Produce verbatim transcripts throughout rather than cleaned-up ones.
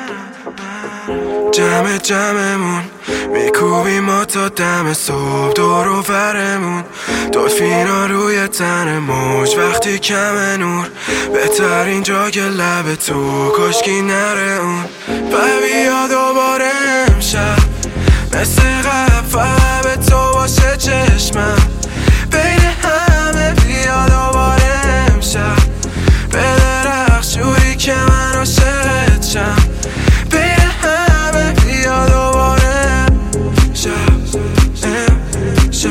جمع جمعمون میکوبیم ما تا دم صبح دور و برمون، دلفینا روی تن موج وقتی کم نور، بهترین جا که لب تو کشکی نره اون. و بیا دوباره امشب مثل قبل فقط به تو باشه چشمم، بین همه بیا دوباره امشب به درخت شوری که من عاشقت شم، بین همه بیا دوباره امشب امشب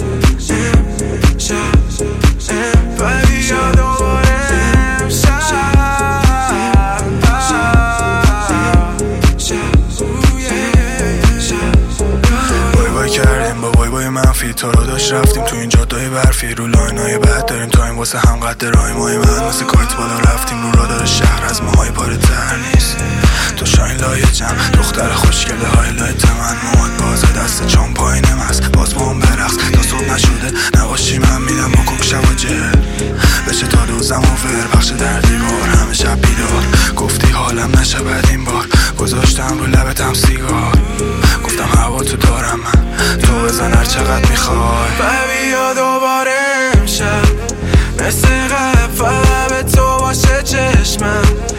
امشب و بیا دوباره امشب بای بای کردیم با بای بای منفی، تو رو داشت رفتیم تو این جادای برفی، رو لاینای بد داریم تایم واسه هم قد رایم های من مثل کایت بالا رفتیم رو رادار شهر از ماهای پاره تر نیست، تو شاین لایه جم دختر خوشگله های لایت من، مواد بازه دست چون پایینم هست باز با هم برقص تا صبح نشده نباشی من میدم بکن شب و جل بشه تا دوزم و ور بخش در دیوار همه شب بیدار، گفتی حالم نشه بد این بار گذاشتم رو لبتم سیگار، گفتم هوا تو دارم من تو بزن هر چقدر میخوای و بیا دوباره امشب مثل قبل فقط به تو باشه چشمم،